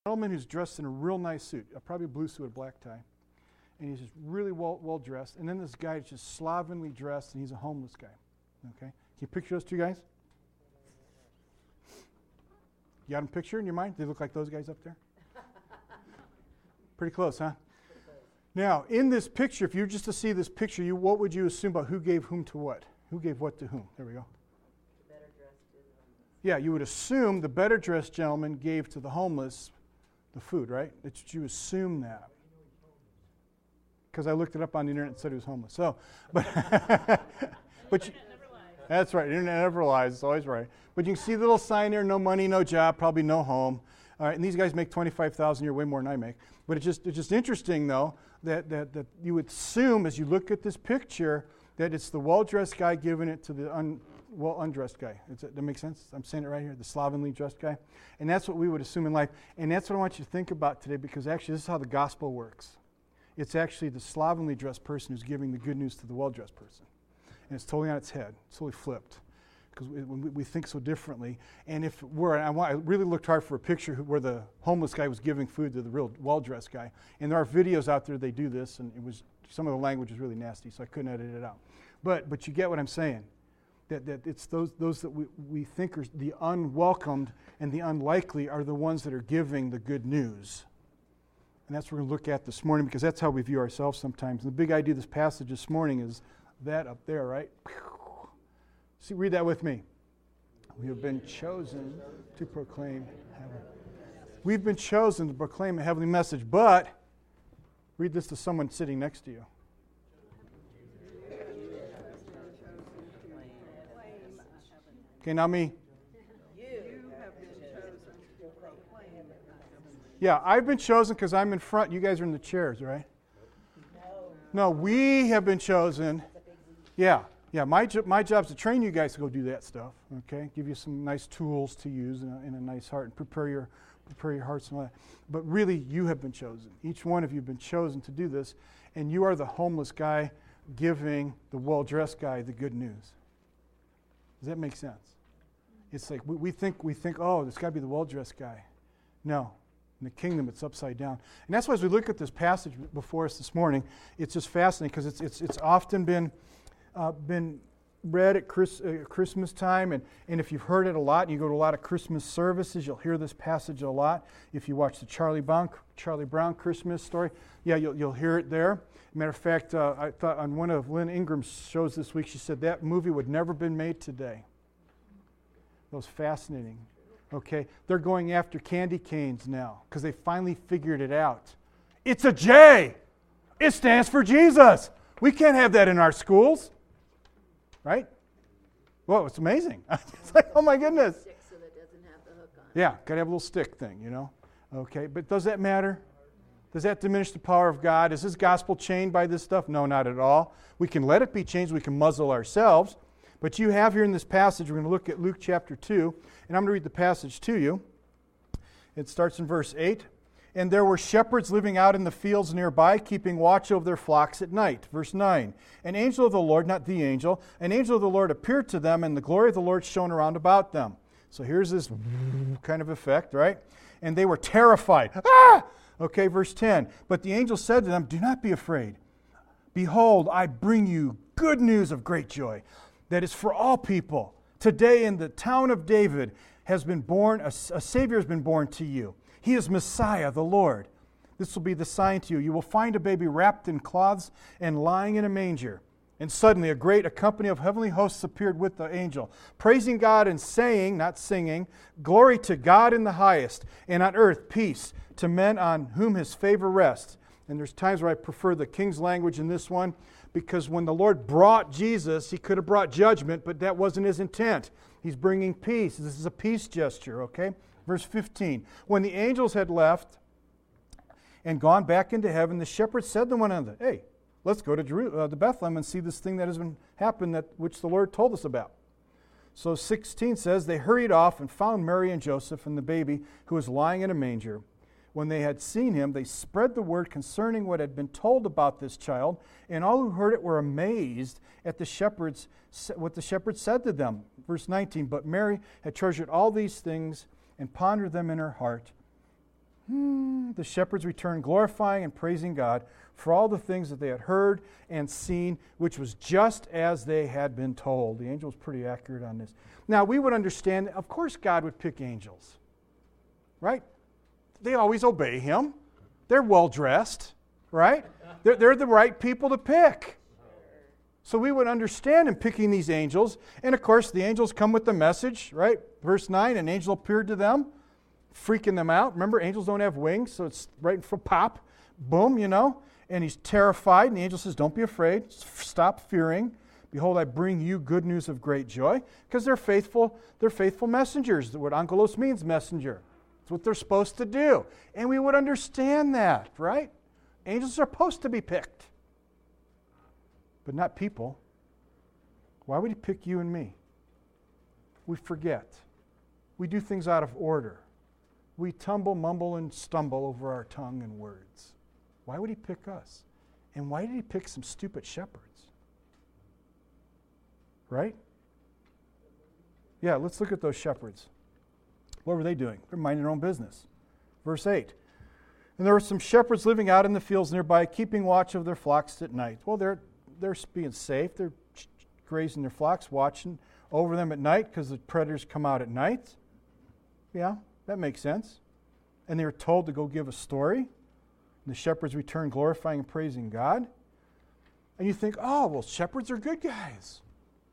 gentleman who's dressed in a real nice suit, probably a blue suit with a black tie. And he's just really well dressed. And then this guy is just slovenly dressed, and he's a homeless guy. Okay? Can you picture those two guys? You got them picture in your mind? They look like those guys up there? Pretty close, huh? Now, in this picture, if you were just to see this picture, what would you assume about who gave whom to what? Who gave what to whom? There we go. The better dressed to the homeless. Yeah, you would assume the better dressed gentleman gave to the homeless the food, right? You assume that. Because I looked it up on the internet and said he was homeless. So, but that's right. The internet never lies. It's always right. But you can see the little sign there: no money, no job, probably no home. All right, and these guys make $25,000 a year, way more than I make. But it's just interesting though that you would assume as you look at this picture that it's the well-dressed guy giving it to the undressed guy. That makes sense? I'm saying it right here, the slovenly dressed guy. And that's what we would assume in life. And that's what I want you to think about today, because actually this is how the gospel works. It's actually the slovenly dressed person who's giving the good news to the well-dressed person. And it's totally on its head. It's totally flipped. Because we think so differently. And I really looked hard for a picture where the homeless guy was giving food to the real well-dressed guy. And there are videos out there, they do this, and some of the language is really nasty, so I couldn't edit it out. But you get what I'm saying. That it's those that we think are the unwelcomed and the unlikely are the ones that are giving the good news. And that's what we're going to look at this morning, because that's how we view ourselves sometimes. And the big idea of this passage this morning is that up there, right? See, read that with me. We have been chosen to proclaim heaven. We've been chosen to proclaim a heavenly message, but read this to someone sitting next to you. Okay, now me. Yeah, I've been chosen because I'm in front. You guys are in the chairs, right? No, we have been chosen. Yeah. My job's to train you guys to go do that stuff. Okay, give you some nice tools to use in a nice heart and prepare your hearts and all that. But really, you have been chosen. Each one of you have been chosen to do this, and you are the homeless guy giving the well-dressed guy the good news. Does that make sense? It's like we think, oh, it's got to be the well-dressed guy. No. In the kingdom, it's upside down. And that's why as we look at this passage before us this morning, it's just fascinating, because it's often been read at Christmas time, and if you've heard it a lot, and you go to a lot of Christmas services, you'll hear this passage a lot. If you watch the Charlie Brown Christmas story, yeah, you'll hear it there. Matter of fact, I thought on one of Lynn Ingram's shows this week, she said that movie would never have been made today. That was fascinating. Okay, they're going after candy canes now because they finally figured it out. It's a J. It stands for Jesus. We can't have that in our schools, right? Well, it's amazing. It's like, oh my goodness. Stick so that doesn't have the hook on. Yeah, got to have a little stick thing, you know. Okay, but does that matter? Does that diminish the power of God? Is His gospel chained by this stuff? No, not at all. We can let it be changed. We can muzzle ourselves. But you have here in this passage, we're going to look at Luke chapter 2, and I'm going to read the passage to you. It starts in verse 8. And there were shepherds living out in the fields nearby, keeping watch over their flocks at night. Verse 9. An angel of the Lord, not the angel, an angel of the Lord appeared to them, and the glory of the Lord shone around about them. So here's this kind of effect, right? And they were terrified. Ah! Okay, verse 10. But the angel said to them, do not be afraid. Behold, I bring you good news of great joy. That is for all people. Today in the town of David has been born, a Savior has been born to you. He is Messiah, the Lord. This will be the sign to you. You will find a baby wrapped in cloths and lying in a manger. And suddenly a company of heavenly hosts appeared with the angel, praising God and saying, not singing, glory to God in the highest, and on earth peace to men on whom His favor rests. And there's times where I prefer the King's language in this one, because when the Lord brought Jesus, He could have brought judgment, but that wasn't His intent. He's bringing peace. This is a peace gesture, okay? Verse 15. When the angels had left and gone back into heaven, the shepherds said to one another, hey, let's go to Bethlehem and see this thing that has happened, which the Lord told us about. So 16 says, they hurried off and found Mary and Joseph and the baby who was lying in a manger. When they had seen him, they spread the word concerning what had been told about this child, and all who heard it were amazed at what the shepherds said to them. Verse 19, but Mary had treasured all these things and pondered them in her heart. the shepherds returned glorifying and praising God for all the things that they had heard and seen, which was just as they had been told. The angel was pretty accurate on this. Now, we would understand, of course God would pick angels, right? They always obey him. They're well-dressed, right? They're the right people to pick. So we would understand him picking these angels. And of course, the angels come with the message, right? Verse 9, an angel appeared to them, freaking them out. Remember, angels don't have wings, so it's right for pop, boom, And he's terrified, and the angel says, don't be afraid, stop fearing. Behold, I bring you good news of great joy, because they're faithful messengers. What angelos means, messenger. It's what they're supposed to do. And we would understand that, right? Angels are supposed to be picked, but not people. Why would he pick you and me? We forget. We do things out of order. We tumble, mumble, and stumble over our tongue and words. Why would he pick us? And why did he pick some stupid shepherds? Right? Yeah, let's look at those shepherds. What were they doing? They're minding their own business. Verse 8. And there were some shepherds living out in the fields nearby, keeping watch of their flocks at night. Well, they're being safe. They're grazing their flocks, watching over them at night because the predators come out at night. Yeah, that makes sense. And they were told to go give a story. And the shepherds returned glorifying and praising God. And you think, oh, well, shepherds are good guys.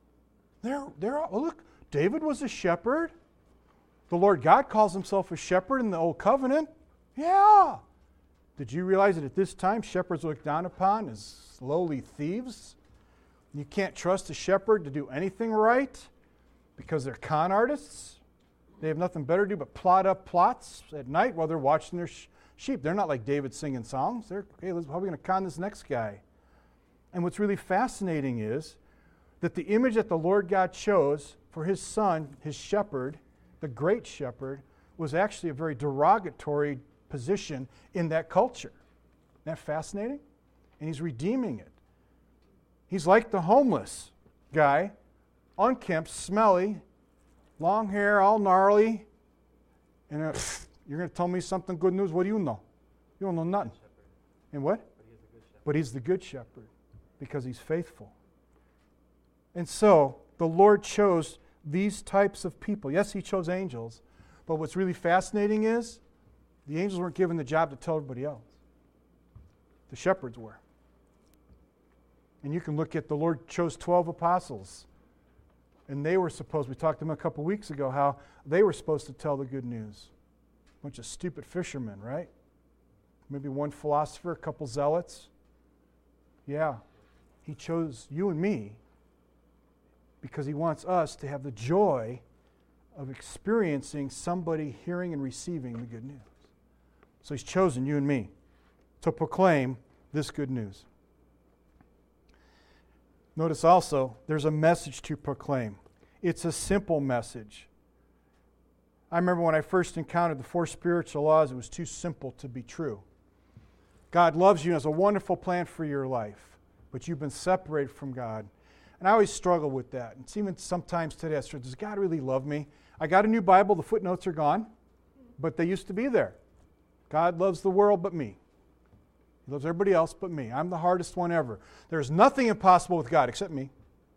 Look, David was a shepherd. The Lord God calls himself a shepherd in the Old Covenant. Yeah. Did you realize that at this time shepherds were looked down upon as lowly thieves? You can't trust a shepherd to do anything right because they're con artists. They have nothing better to do but plot up plots at night while they're watching their sheep. They're not like David singing songs. They're, hey, how are we going to con this next guy? And what's really fascinating is that the image that the Lord God chose for his son, his shepherd, the great shepherd, was actually a very derogatory position in that culture. Isn't that fascinating? And he's redeeming it. He's like the homeless guy, unkempt, smelly, long hair, all gnarly. And you're going to tell me something good news? What do you know? You don't know nothing. And what? But he's the good shepherd because he's faithful. And so the Lord chose these types of people. Yes, he chose angels, but what's really fascinating is the angels weren't given the job to tell everybody else. The shepherds were. And you can look at the Lord chose 12 apostles. And they were supposed, we talked to them a couple weeks ago, how they were supposed to tell the good news. A bunch of stupid fishermen, right? Maybe one philosopher, a couple zealots. Yeah. He chose you and me because he wants us to have the joy of experiencing somebody hearing and receiving the good news. So he's chosen you and me to proclaim this good news. Notice also, there's a message to proclaim. It's a simple message. I remember when I first encountered the 4 spiritual laws, it was too simple to be true. God loves you and has a wonderful plan for your life, but you've been separated from God. And I always struggle with that. It's even sometimes today, I struggle, does God really love me? I got a new Bible, the footnotes are gone, but they used to be there. God loves the world but me. He loves everybody else but me. I'm the hardest one ever. There's nothing impossible with God except me.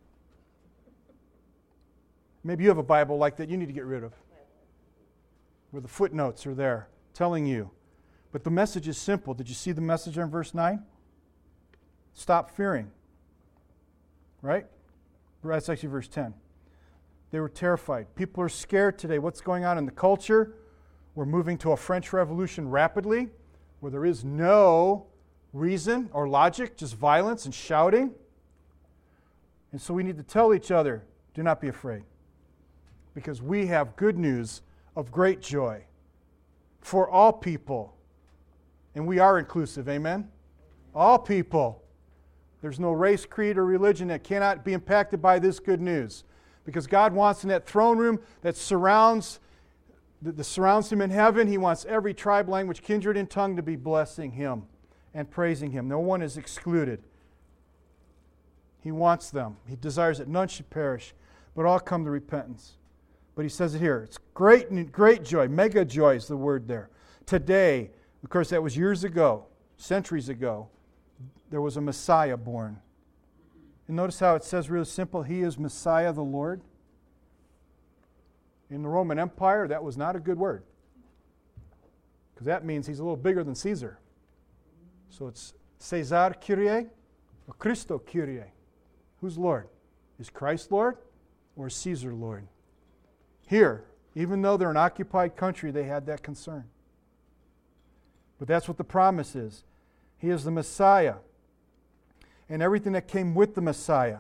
Maybe you have a Bible like that you need to get rid of, where the footnotes are there telling you. But the message is simple. Did you see the message in verse 9? Stop fearing. Right? That's actually verse 10. They were terrified. People are scared today. What's going on in the culture? We're moving to a French Revolution rapidly, where there is no reason or logic, just violence and shouting. And so we need to tell each other, do not be afraid, because we have good news of great joy for all people. And we are inclusive, amen? All people. There's no race, creed, or religion that cannot be impacted by this good news. Because God wants in that throne room that surrounds him in heaven, he wants every tribe, language, kindred, and tongue to be blessing him and praising him. No one is excluded. He wants them. He desires that none should perish, but all come to repentance. But he says it here. It's great joy. Mega joy is the word there. Today, Of course, that was years ago, centuries ago. There was a Messiah born. And notice how it says really simple, He is Messiah the Lord. In the Roman Empire, that was not a good word. Because that means He's a little bigger than Caesar. So it's Caesar Kyrie or Christo Kyrie. Who's Lord? Is Christ Lord or is Caesar Lord? Here, even though they're an occupied country, they had that concern. But that's what the promise is. He is the Messiah. And everything that came with the Messiah.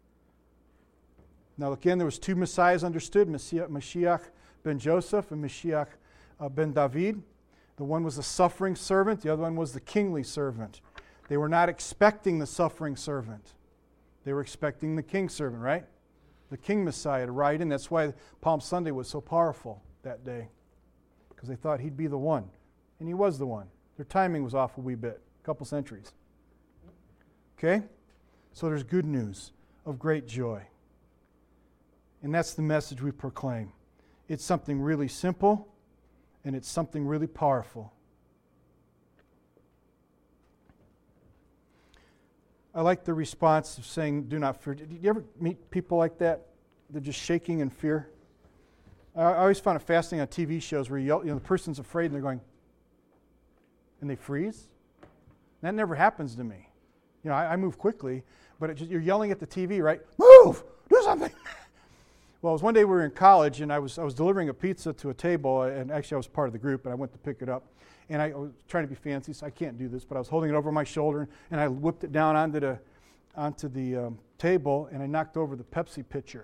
Now again, there was two Messiahs understood, Mashiach ben Joseph and Mashiach ben David. The one was the suffering servant, the other one was the kingly servant. They were not expecting the suffering servant. They were expecting the king servant, right? The king Messiah to ride in. That's why Palm Sunday was so powerful that day. Because they thought he'd be the one. And he was the one. Their timing was off a wee bit, a couple centuries. Okay? So there's good news of great joy. And that's the message we proclaim. It's something really simple, and it's something really powerful. I like the response of saying, do not fear. Did you ever meet people like that? They're just shaking in fear. I always found it fascinating on TV shows where the person's afraid and they're going, and they freeze. That never happens to me. I move quickly, but you're yelling at the TV, right? Move! Do something! Well, it was one day we were in college, and I was delivering a pizza to a table, and actually I was part of the group, and I went to pick it up. And I was trying to be fancy, so I can't do this, but I was holding it over my shoulder, and I whipped it down onto the table, and I knocked over the Pepsi pitcher.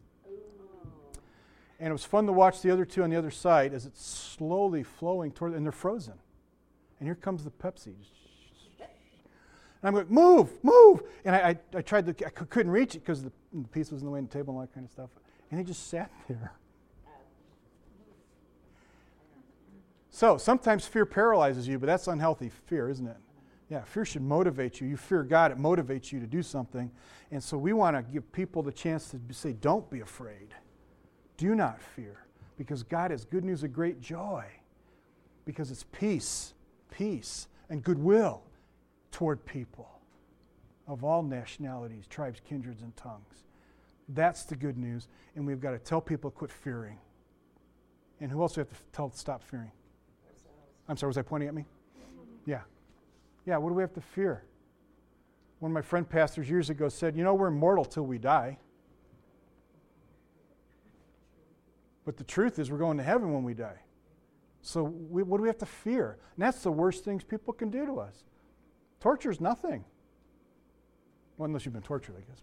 And it was fun to watch the other two on the other side as it's slowly flowing toward, and they're frozen. And here comes the Pepsi. And I'm going, move, move! And I tried to, I couldn't reach it because the piece was in the way of the table and all that kind of stuff. And he just sat there. So sometimes fear paralyzes you, but that's unhealthy fear, isn't it? Yeah, fear should motivate you. You fear God, it motivates you to do something. And so we want to give people the chance to say, don't be afraid. Do not fear. Because God has good news of great joy. Because it's peace, and goodwill toward people of all nationalities, tribes, kindreds, and tongues. That's the good news, and we've got to tell people to quit fearing. And who else do we have to tell to stop fearing? I'm sorry, was I pointing at me? Yeah. Yeah, what do we have to fear? One of my friend pastors years ago said, we're immortal till we die. But the truth is we're going to heaven when we die. So what do we have to fear? And that's the worst things people can do to us. Torture is nothing. Well, unless you've been tortured, I guess.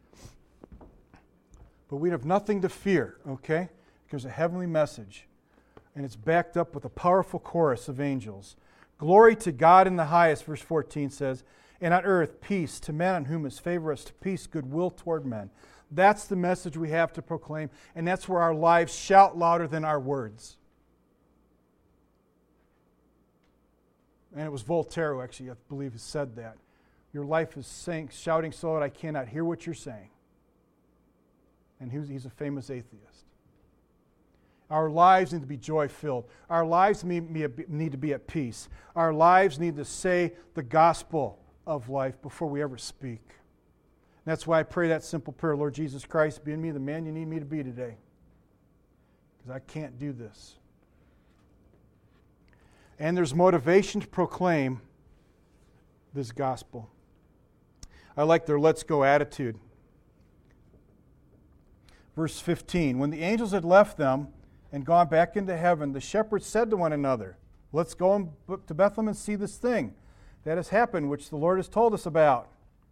But we have nothing to fear, okay? There's a heavenly message. And it's backed up with a powerful chorus of angels. Glory to God in the highest, verse 14 says, and on earth peace to men on whom his favor is to peace, goodwill toward men. That's the message we have to proclaim, and that's where our lives shout louder than our words. And it was Voltaire who actually, I believe, said that. Your life is shouting so that I cannot hear what you're saying. And he's a famous atheist. Our lives need to be joy-filled. Our lives need to be at peace. Our lives need to say the gospel of life before we ever speak. And that's why I pray that simple prayer, Lord Jesus Christ, be in me the man you need me to be today. Because I can't do this. And there's motivation to proclaim this gospel. I like their let's go attitude. Verse 15, when the angels had left them and gone back into heaven, the shepherds said to one another, let's go to Bethlehem and see this thing that has happened, which the Lord has told us about.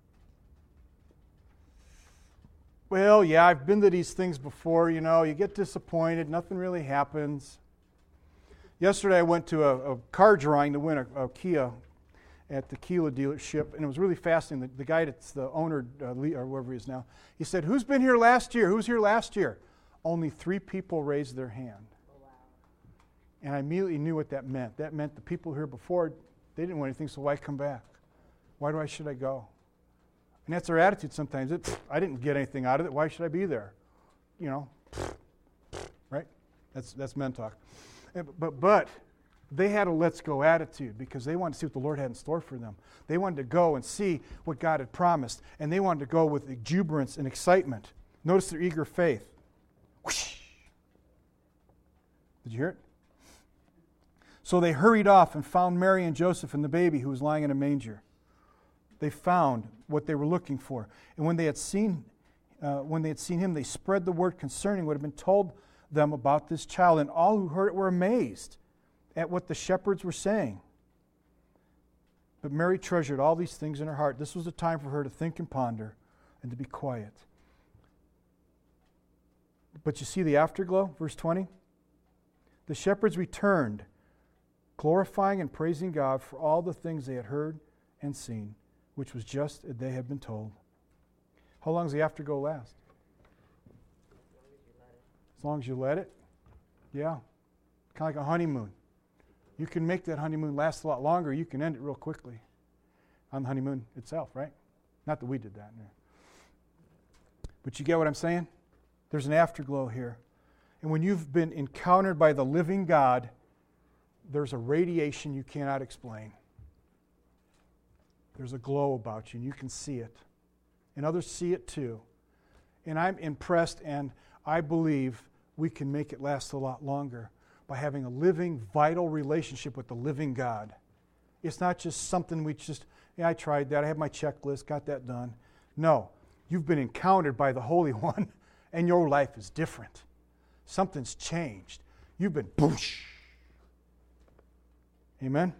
Well, yeah, I've been to these things before, you get disappointed, nothing really happens. Yesterday I went to a car drawing to win a Kia at the Kia dealership, and it was really fascinating. The guy that's the owner, or whoever he is now, he said, who's been here last year? Who's here last year? Only 3 people raised their hand. Oh, wow. And I immediately knew what that meant. That meant the people here before, they didn't want anything, so why come back? Why should I go? And that's our attitude sometimes. I didn't get anything out of it. Why should I be there? Right? That's men talk. But They had a let's go attitude because they wanted to see what the Lord had in store for them. They wanted to go and see what God had promised, and they wanted to go with exuberance and excitement. Notice their eager faith. Whoosh. Did you hear it? So they hurried off and found Mary and Joseph and the baby who was lying in a manger. They found what they were looking for. And when they had seen him, they spread the word concerning what had been told them about this child. And all who heard it were amazed at what the shepherds were saying. But Mary treasured all these things in her heart. This was a time for her to think and ponder and to be quiet. But you see the afterglow, verse 20? The shepherds returned, glorifying and praising God for all the things they had heard and seen, which was just as they had been told. How long does the afterglow last? As long as you let it? Yeah. Kind of like a honeymoon. You can make that honeymoon last a lot longer. You can end it real quickly on the honeymoon itself, right? Not that we did that. No. But you get what I'm saying? There's an afterglow here. And when you've been encountered by the living God, there's a radiation you cannot explain. There's a glow about you, and you can see it. And others see it too. And I'm impressed, and I believe we can make it last a lot longer by having a living, vital relationship with the living God. It's not just something we just, yeah, I tried that, I have my checklist, got that done. No, you've been encountered by the Holy One, and your life is different. Something's changed. You've been boosh. Amen?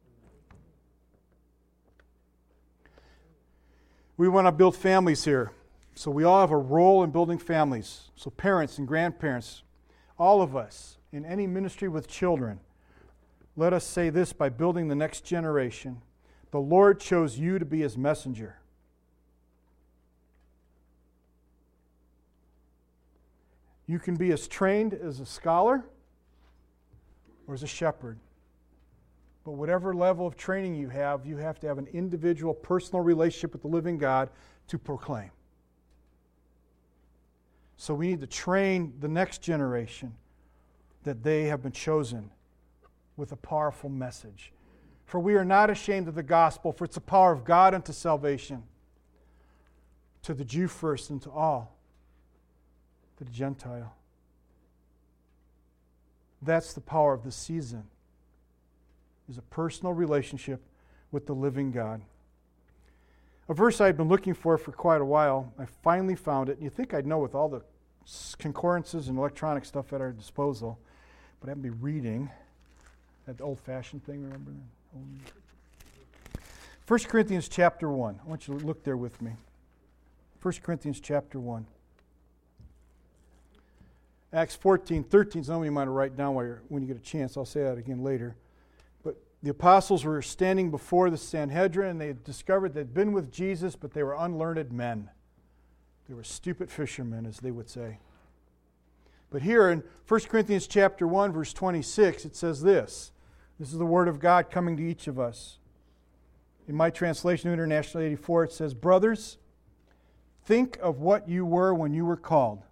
We want to build families here. So we all have a role in building families. So parents and grandparents, all of us in any ministry with children, let us say this by building the next generation. The Lord chose you to be His messenger. You can be as trained as a scholar or as a shepherd. But whatever level of training you have to have an individual, personal relationship with the living God to proclaim. So we need to train the next generation that they have been chosen with a powerful message. For we are not ashamed of the gospel, for it's the power of God unto salvation, to the Jew first and to all, to the Gentile. That's the power of the season, is a personal relationship with the living God. A verse I've been looking for quite a while. I finally found it. And you think I'd know with all the concordances and electronic stuff at our disposal, but I haven't been reading. That old-fashioned thing, remember that? 1 Corinthians chapter 1. I want you to look there with me. 1 Corinthians chapter 1. Acts 14:13 is something you might write down when you get a chance. I'll say that again later. But the apostles were standing before the Sanhedrin, and they discovered they'd been with Jesus, but they were unlearned men. They were stupid fishermen, as they would say. But here in 1 Corinthians chapter 1, verse 26, it says this. This is the word of God coming to each of us. In my translation, New International 84, it says, "Brothers, think of what you were when you were called.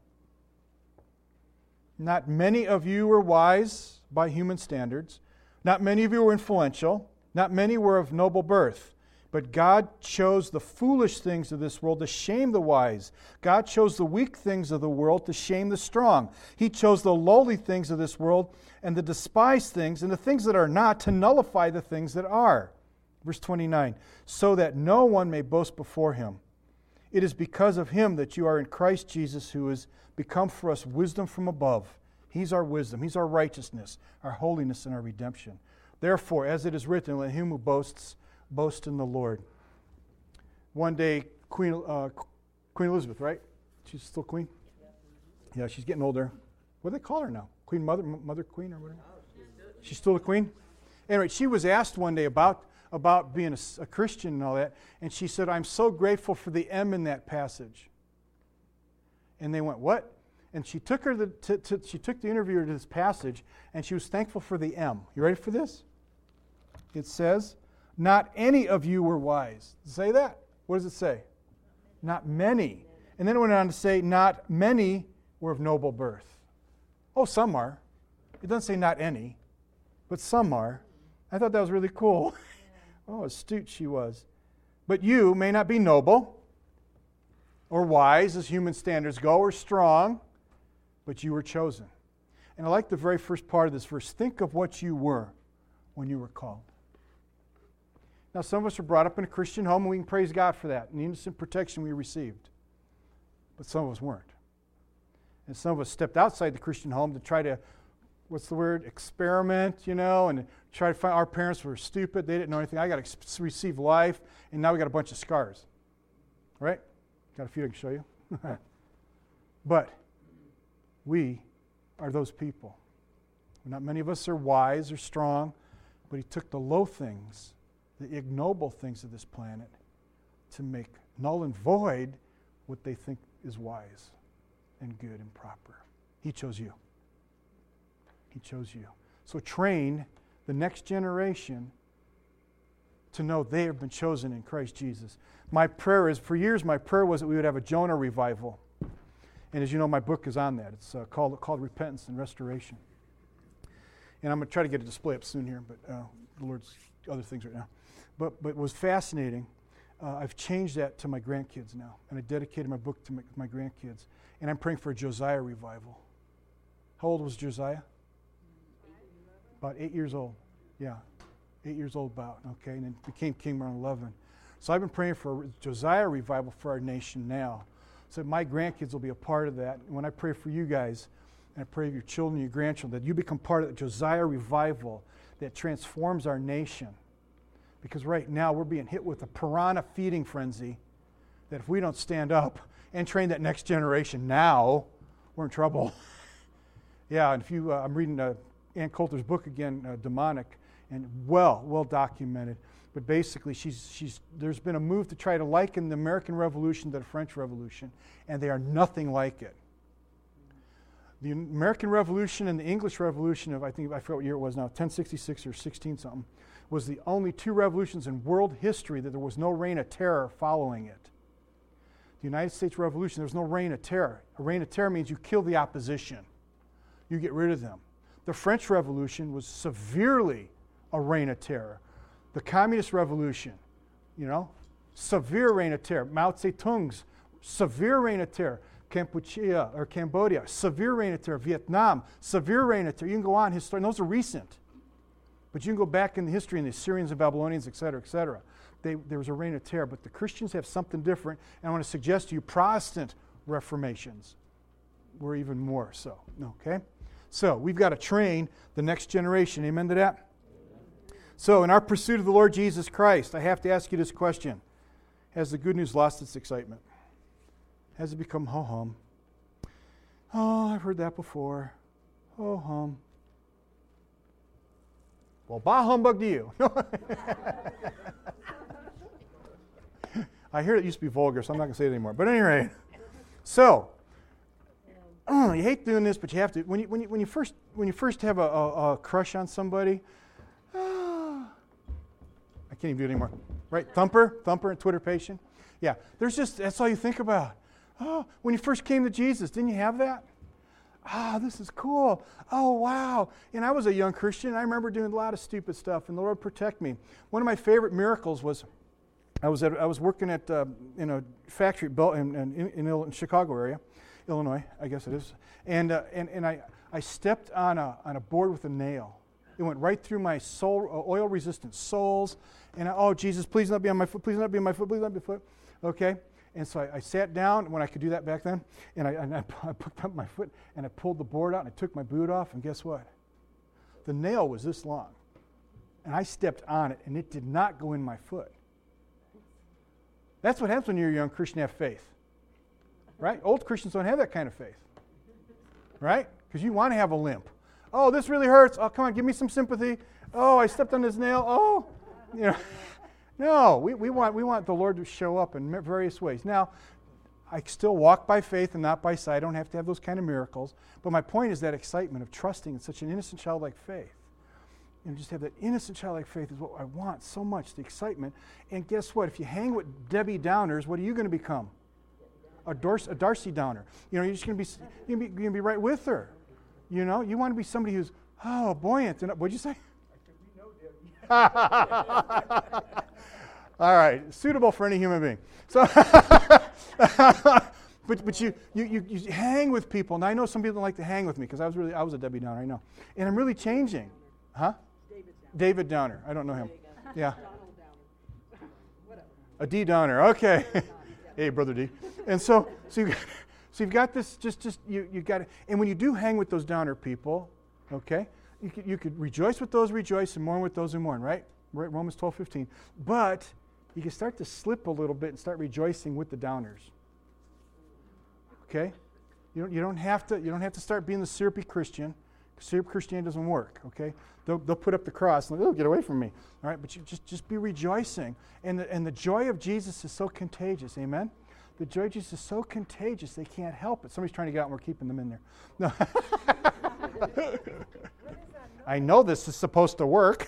Not many of you were wise by human standards. Not many of you were influential. Not many were of noble birth. But God chose the foolish things of this world to shame the wise. God chose the weak things of the world to shame the strong. He chose the lowly things of this world and the despised things and the things that are not to nullify the things that are." Verse 29, "So that no one may boast before Him. It is because of Him that you are in Christ Jesus, who has become for us wisdom from above." He's our wisdom. He's our righteousness, our holiness, and our redemption. "Therefore, as it is written, let him who boasts boast in the Lord." One day, Queen Elizabeth, right? She's still queen? Yeah, she's getting older. What do they call her now? Queen Mother Queen or whatever? She's still a queen? Anyway, she was asked one day about being a Christian and all that, and she said, "I'm so grateful for the M in that passage." And they went, "What?" And she took her she took the interviewer to this passage, and she was thankful for the M. You ready for this? It says, "Not any of you were wise." Does it say that? What does it say? Not many. And then it went on to say, "Not many were of noble birth." Oh, some are. It doesn't say not any. but some are. I thought that was really cool. Oh, astute she was. But you may not be noble or wise as human standards go or strong, but you were chosen. And I like the very first part of this verse. Think of what you were when you were called. Now, some of us are brought up in a Christian home, and we can praise God for that and the innocent protection we received. But some of us weren't. And some of us stepped outside the Christian home to try to, experiment, and try to find, our parents were stupid, they didn't know anything. I got to receive life, and now we got a bunch of scars. Right? Got a few I can show you. But we are those people. Not many of us are wise or strong, but he took the low things, the ignoble things of this planet, to make null and void what they think is wise and good and proper. He chose you. He chose you. So train the next generation to know they have been chosen in Christ Jesus. My prayer is, for years my prayer was that we would have a Jonah revival. And as you know, my book is on that. It's called Repentance and Restoration. And I'm going to try to get a display up soon here, but the Lord's other things right now. But it was fascinating. I've changed that to my grandkids now, and I dedicated my book to my grandkids. And I'm praying for a Josiah revival. How old was Josiah? About 8 years old. Yeah, 8 years old about, okay, and then became king around 11. So I've been praying for a Josiah revival for our nation now, so that my grandkids will be a part of that. And when I pray for you guys, and I pray for your children and your grandchildren, that you become part of the Josiah revival that transforms our nation. Because right now we're being hit with a piranha feeding frenzy that if we don't stand up and train that next generation now, we're in trouble. Yeah, and if you, I'm reading Ann Coulter's book again, Demonic, and well documented. But basically, there's been a move to try to liken the American Revolution to the French Revolution, and they are nothing like it. The American Revolution and the English Revolution of, I forgot what year it was now, 1066 or 16 something, was the only two revolutions in world history that there was no reign of terror following it. The United States Revolution, there was no reign of terror. A reign of terror means you kill the opposition. You get rid of them. The French Revolution was severely a reign of terror. The Communist Revolution, severe reign of terror. Mao Zedong's severe reign of terror. Cambodia, severe reign of terror. Vietnam, severe reign of terror. You can go on history, and those are recent. But you can go back in the history in the Assyrians and Babylonians, et cetera, et cetera. There was a reign of terror, but the Christians have something different, and I want to suggest to you Protestant reformations were even more so, okay? So we've got to train the next generation. Amen to that? So in our pursuit of the Lord Jesus Christ, I have to ask you this question. Has the good news lost its excitement? Has it become ho-hum? Oh, I've heard that before. Ho-hum. Well, bah humbug to you. I hear it used to be vulgar, so I'm not going to say it anymore. But at any rate, so you hate doing this, but you have to. When you first have a crush on somebody, I can't even do it anymore. Right? Thumper, and Twitter patient. Yeah, that's all you think about. Oh, when you first came to Jesus, didn't you have that? This is cool. Oh, wow. And I was a young Christian. I remember doing a lot of stupid stuff, and the Lord protect me. One of my favorite miracles was I was working at in a factory built in Chicago area, Illinois, I guess it is. And I stepped on a board with a nail. It went right through my oil-resistant soles. And oh, Jesus, please not be on my foot. Please not be on my foot. Please not be on my foot. Okay. And so I sat down when I could do that back then, and I picked up my foot and I pulled the board out and I took my boot off, and guess what? The nail was this long, and I stepped on it, and it did not go in my foot. That's what happens when you're a young Christian and have faith, right? Old Christians don't have that kind of faith, right? Because you want to have a limp. Oh, this really hurts. Oh, come on, give me some sympathy. Oh, I stepped on this nail. Oh, No, we want the Lord to show up in various ways. Now, I still walk by faith and not by sight. I don't have to have those kind of miracles. But my point is that excitement of trusting in such an innocent childlike faith. Just have that innocent childlike faith is what I want so much, the excitement. And guess what? If you hang with Debbie Downers, what are you going to become? A Darcy Downer. You're just going to be right with her. You want to be somebody who's buoyant. And what'd you say? All right, suitable for any human being. So, but you hang with people, and I know some people don't like to hang with me because I was a Debbie Downer, I know, and I'm really changing, huh? David Downer. I don't know him. Yeah. A D Downer. Okay. Hey, brother D. And so you've got this. You got it. And when you do hang with those Downer people, okay, you could rejoice with those rejoice and mourn with those who mourn, right? Romans 12:15. But you can start to slip a little bit and start rejoicing with the Downers. Okay, you don't have to start being the syrupy Christian. Syrupy Christianity doesn't work. Okay, they'll put up the cross and they'll get away from me. All right, but you just be rejoicing, and the joy of Jesus is so contagious. Amen. The joy of Jesus is so contagious they can't help it. Somebody's trying to get out, and we're keeping them in there. No. I know this is supposed to work.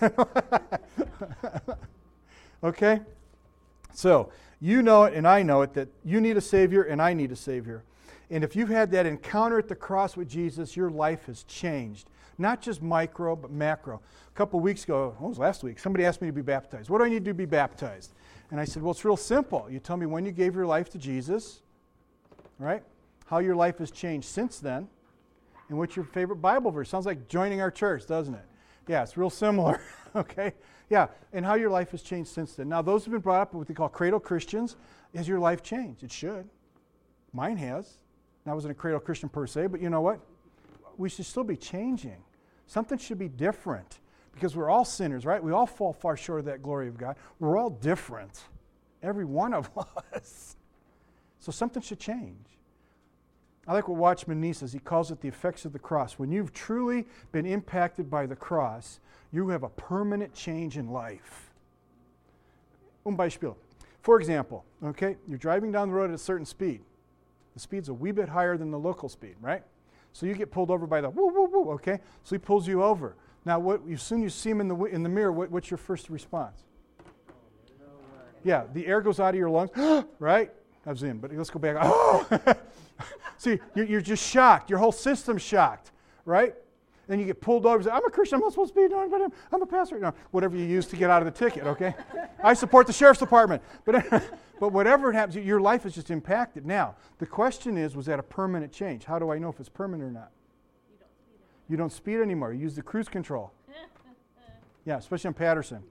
Okay? So, you know it and I know it that you need a Savior and I need a Savior. And if you've had that encounter at the cross with Jesus, your life has changed. Not just micro, but macro. A couple of weeks ago, it was last week, somebody asked me to be baptized. What do I need to do to be baptized? And I said, well, it's real simple. You tell me when you gave your life to Jesus, right? How your life has changed since then, and what's your favorite Bible verse? Sounds like joining our church, doesn't it? Yeah, it's real similar, okay? Yeah, and how your life has changed since then. Now, those who have been brought up with what they call cradle Christians, has your life changed? It should. Mine has. I wasn't a cradle Christian per se, but you know what? We should still be changing. Something should be different because we're all sinners, right? We all fall far short of that glory of God. We're all different, every one of us. So something should change. I like what Watchman Nee says. He calls it the effects of the cross. When you've truly been impacted by the cross, you have a permanent change in life. Beispiel. For example, okay, you're driving down the road at a certain speed. The speed's a wee bit higher than the local speed, right? So you get pulled over by the woo, woo, woo, okay? So he pulls you over. Now, as soon as you see him in the mirror, what's your first response? Yeah, the air goes out of your lungs, right? I was in, but let's go back. Oh! See, you're just shocked. Your whole system's shocked, right? Then you get pulled over. You say, I'm a Christian. I'm not supposed to be doing it. I'm a pastor. No, whatever you use to get out of the ticket, okay? I support the sheriff's department. But whatever it happens, your life is just impacted. Now, the question is, was that a permanent change? How do I know if it's permanent or not? You don't speed anymore. You use the cruise control. Yeah, especially on Patterson.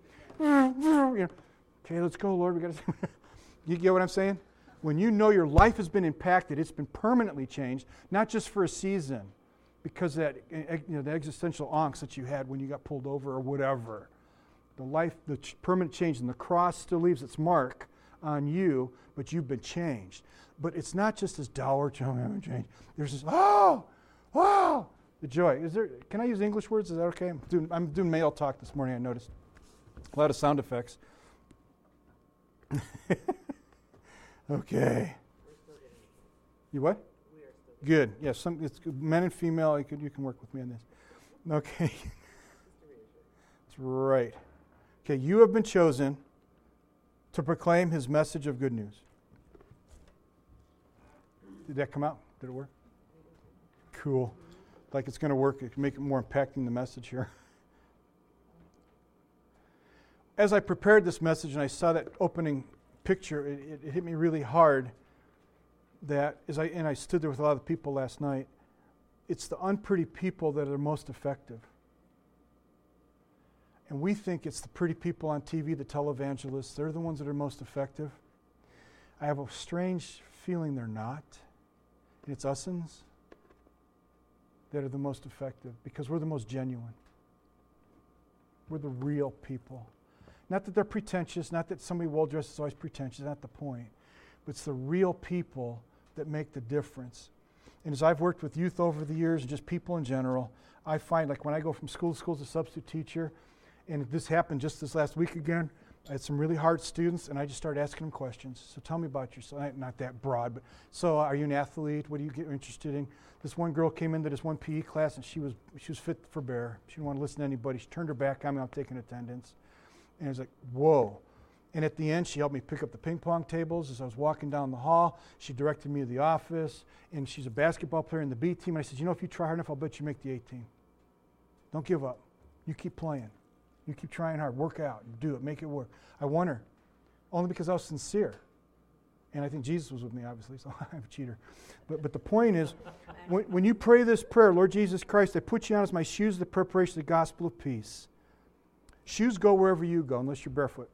Okay, let's go, Lord. We got to. You get what I'm saying? When you know your life has been impacted, it's been permanently changed, not just for a season, because that the existential angst that you had when you got pulled over or whatever. The permanent change in the cross still leaves its mark on you, but you've been changed. But it's not just this dour change. There's this wow, the joy. Can I use English words? Is that okay? I'm doing male talk this morning. I noticed a lot of sound effects. Okay. You what? Good. Yes, it's men and female. You can work with me on this. Okay. That's right. Okay, you have been chosen to proclaim his message of good news. Did that come out? Did it work? Cool. Like it's going to work. It can make it more impacting the message here. As I prepared this message and I saw that opening picture, it hit me really hard that I stood there with a lot of people last night. It's the unpretty people that are most effective. And we think it's the pretty people on TV, the televangelists, they're the ones that are most effective. I have a strange feeling they're not. And it's us'uns that are the most effective because we're the most genuine. We're the real people. Not that they're pretentious, not that somebody well-dressed is always pretentious, not the point. But it's the real people that make the difference. And as I've worked with youth over the years and just people in general, I find like when I go from school to school as a substitute teacher, and this happened just this last week again, I had some really hard students, and I just started asking them questions. So tell me about yourself. Not that broad, but so are you an athlete? What do you get interested in? This one girl came into this one PE class, and she was fit for bear. She didn't want to listen to anybody. She turned her back on me. I'm taking attendance. And I was like, whoa. And at the end, she helped me pick up the ping pong tables. As I was walking down the hall, she directed me to the office. And she's a basketball player in the B team. And I said, if you try hard enough, I'll bet you make the A team. Don't give up. You keep playing. You keep trying hard. Work out. Do it. Make it work. I won her. Only because I was sincere. And I think Jesus was with me, obviously, so I'm a cheater. But the point is, when you pray this prayer, Lord Jesus Christ, I put you on as my shoes of the preparation of the gospel of peace. Shoes go wherever you go, unless you're barefoot.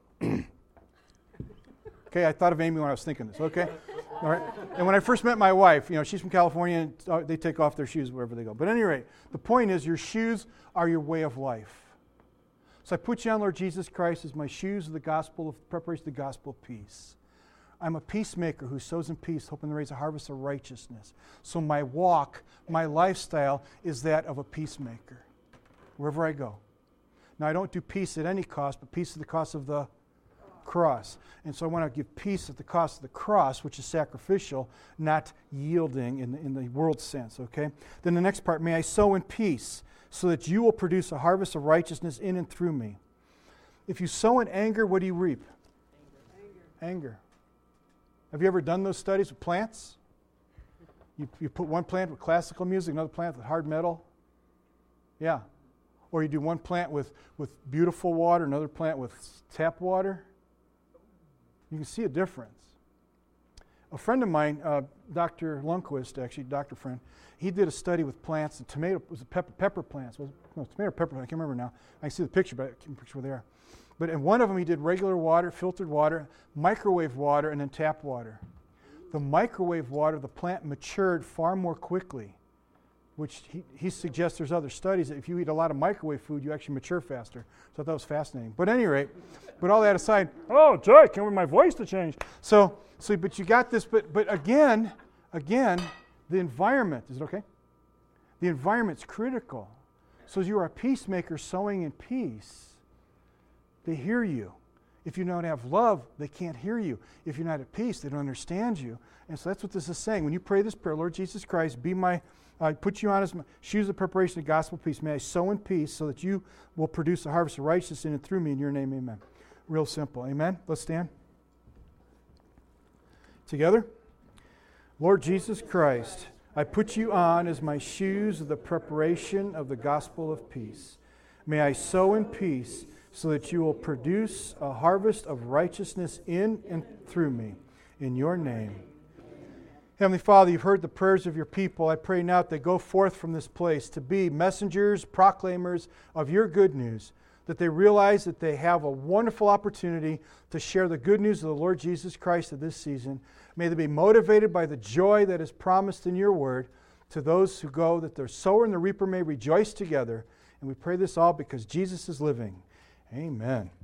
Okay, I thought of Amy when I was thinking this, okay? All right. And when I first met my wife, she's from California, and they take off their shoes wherever they go. But at any rate, the point is, your shoes are your way of life. So I put you on, Lord Jesus Christ, as my shoes of the gospel of preparation of the gospel of peace. I'm a peacemaker who sows in peace, hoping to raise a harvest of righteousness. So my walk, my lifestyle is that of a peacemaker, wherever I go. Now, I don't do peace at any cost, but peace at the cost of the cross. And so I want to give peace at the cost of the cross, which is sacrificial, not yielding in the world sense, okay? Then the next part, may I sow in peace, so that you will produce a harvest of righteousness in and through me. If you sow in anger, what do you reap? Anger. Have you ever done those studies with plants? You put one plant with classical music, another plant with hard metal. Yeah. Or you do one plant with beautiful water, another plant with tap water. You can see a difference. A friend of mine, Dr. Lundquist, actually, doctor friend, he did a study with plants, and pepper plants. Tomato pepper, I can't remember now. I can see the picture, but I can't picture where they are. But in one of them, he did regular water, filtered water, microwave water, and then tap water. The microwave water, the plant matured far more quickly, which he suggests there's other studies that if you eat a lot of microwave food, you actually mature faster. So I thought that was fascinating. But at any rate, but all that aside, oh, joy, can't wait my voice to change. So, but you got this, but again, the environment, is it okay? The environment's critical. So as you are a peacemaker sowing in peace, they hear you. If you don't have love, they can't hear you. If you're not at peace, they don't understand you. And so that's what this is saying. When you pray this prayer, Lord Jesus Christ, I put you on as my shoes of preparation of gospel peace. May I sow in peace so that you will produce a harvest of righteousness in and through me. In your name, amen. Real simple. Amen? Let's stand. Together. Lord Jesus Christ, I put you on as my shoes of the preparation of the gospel of peace. May I sow in peace so that you will produce a harvest of righteousness in and through me. In your name. Heavenly Father, you've heard the prayers of your people. I pray now that they go forth from this place to be messengers, proclaimers of your good news, that they realize that they have a wonderful opportunity to share the good news of the Lord Jesus Christ at this season. May they be motivated by the joy that is promised in your word to those who go, that the sower and the reaper may rejoice together. And we pray this all because Jesus is living. Amen.